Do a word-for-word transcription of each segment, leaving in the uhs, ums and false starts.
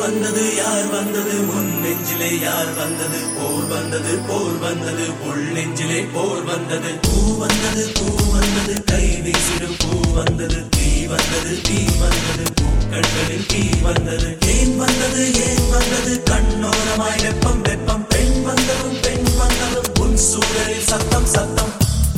வந்தது யார் வந்தது உன் நெஞ்சிலே யார் வந்தது போர் வந்தது போர் வந்தது உள் நெஞ்சிலே போர் வந்தது பூ வந்தது பூ வந்தது கை வீசிடும் பூ வந்தது தீ வந்தது தீ வந்தது பூக்கண்களில் தீ வந்தது ஏன் வந்தது ஏன் வந்தது கண்ணோரமாய் வெப்பம் வெப்பம் பெண் வந்ததும் பெண் வந்ததும் உன் சூழலில் சத்தம் சத்தம்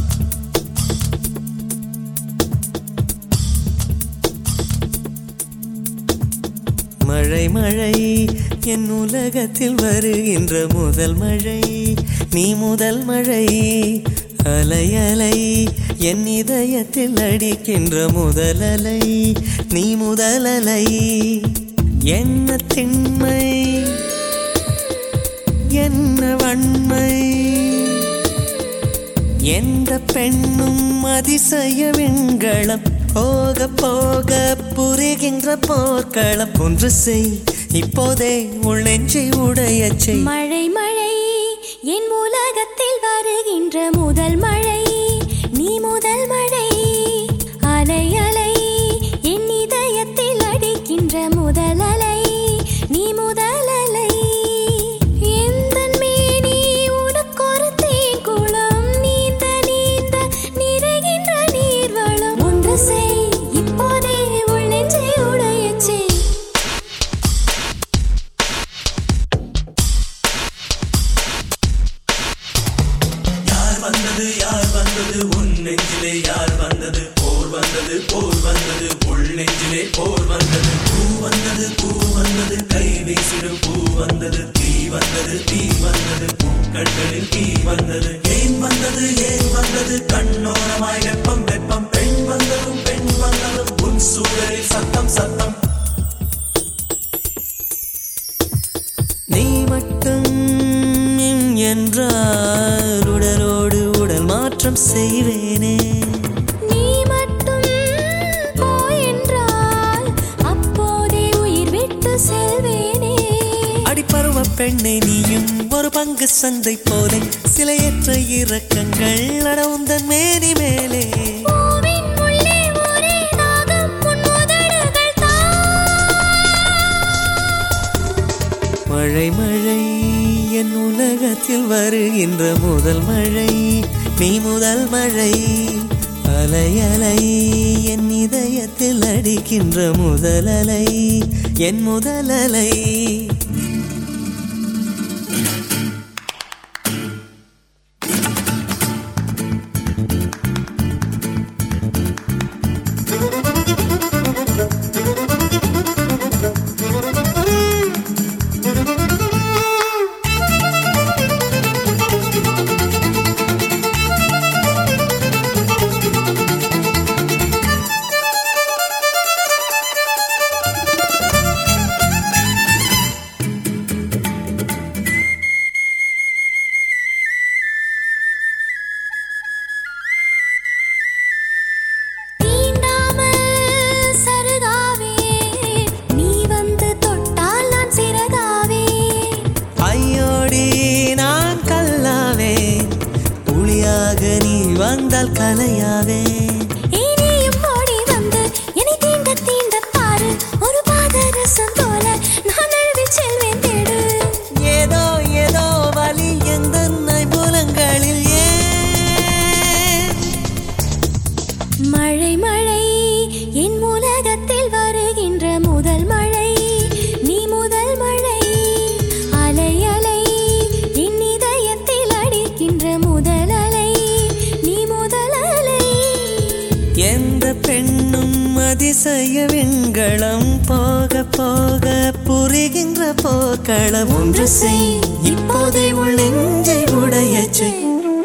மழை மழை என் உலகத்தில் வருகின்ற முதல் மழை நீ முதல் மழை அலை அலை என் இதயத்தில் அடிக்கின்ற முதல் அலை நீ முதல் அலை என்ன திண்மை என்ன வன்மை எந்த பெண்ணும் அதிசய விண்களம் போக போக புரிகின்ற போர்க்களம் ஒன்று செய் இப்போதே உள் நெஞ்சை உடையச் செய் மழை மழை என் உலகத்தில் வருகின்ற முதல் மழை நீ முதல் மழை அலை அலை என் இதயத்தில் அடிக்கின்ற முதல் அலை நீ முதல் அலை எந்த மேனி உனக்கு ஒரு தேங்குளம் நீந்த நீந்த நிறைகின்ற நீர்வளம் ஒன்று செய் இப்போதே உள் நெஞ்சை உடையச் செய் வந்தது யார் வந்தது உன் நெஞ்சிலே யார் வந்தது போர் வந்தது போர் வந்தது உள் நெஞ்சிலே போர் வந்தது பூ வந்தது பூ வந்தது கை வீசிடும் பூ வந்தது தீ வந்தது தீ வந்தது பூக்கண்களில் தீ வந்தது ஏன் வந்தது ஏன் வந்தது கண்ணோரமாய் வெப்பம் வெப்பம் பெண் வந்ததும் பெண் வந்ததும் உன் சூழலில் சத்தம் சத்தம் நீ மட்டும் என்றால் உடலோடு உடல் மாற்றம் செய்வேனே நீ மட்டும் போ என்றால் அப்போதே உயிர் விட்டு செல்வேனே அடிப்பருவ பெண்ணை நீயும் ஒரு பங்கு சந்தை போலே சிலையற்ற இறக்கங்கள் நடவுந்தன் மேனி மேலே பூவின் உள்ளே ஒரே தாகம் உன் உதடுகள் தான் மழை மழை என் உலகத்தில் வருகின்ற முதல் மழை நீ முதல் மழை அலை அலை என் இதயத்தில் அடிக்கின்ற முதல் அலை என் முதல் அலை வந்தால் கலையாவே இனியும் ஓடி வந்து என்னை தீண்ட தீண்ட பாரு ஒரு பாதரசம் போல நான் எழுதி செல்வேன் தேடு ஏதோ ஏதோ வலி எந்த புலங்களில் ஏன் மழை மழை என் உலகத்தில் வருகின்ற முதல் மழை நீ முதல் மழை அலை அலை என் இதயத்தில் அடிக்கின்ற முதல் அலை எந்த பெண்ணும் அதிசய விண்களம் போக போக புரிகின்ற போக்களம் ஒன்று செய் இப்போதே உள் நெஞ்சை உடையச் செய்